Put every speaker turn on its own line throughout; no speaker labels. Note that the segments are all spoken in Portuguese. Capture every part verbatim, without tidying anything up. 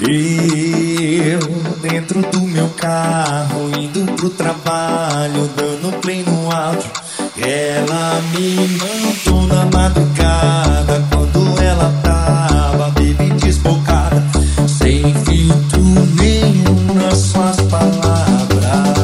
Eu, dentro do meu carro, indo pro trabalho, dando play no áudio. Ela me mandou na madrugada, quando ela tava baby desbocada, sem filtro nenhum nas suas palavras.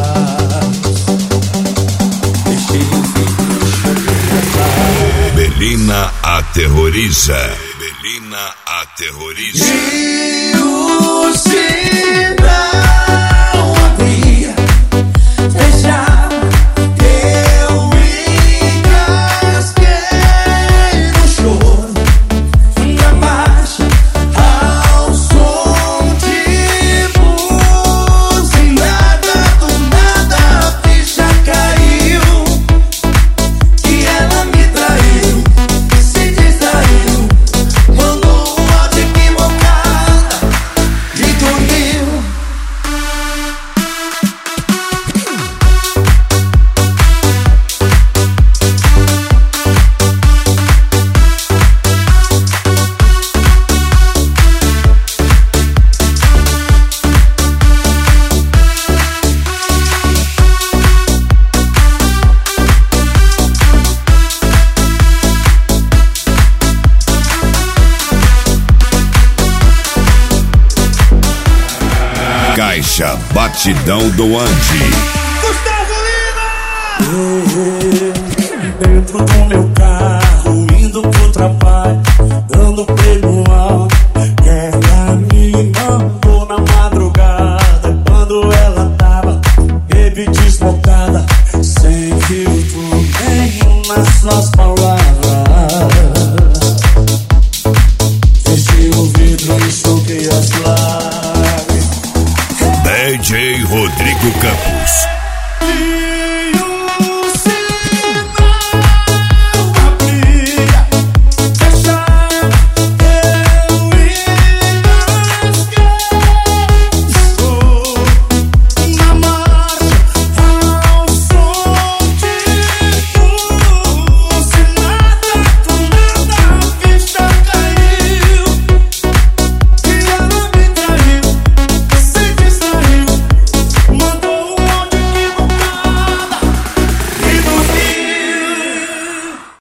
Deixei o filtro, choquei atrás.
Belina aterroriza. Belina aterroriza.
E o sinal abria, fechava, eu encasquei no choro, na marcha, ao som de buzinada. Do nada a ficha caiu, que ela me traiu, se distraiu, mandou um áudio equivocado e dormiu.
Caixa Batidão do Andy.
Gustavo Lima! Dentro do meu carro,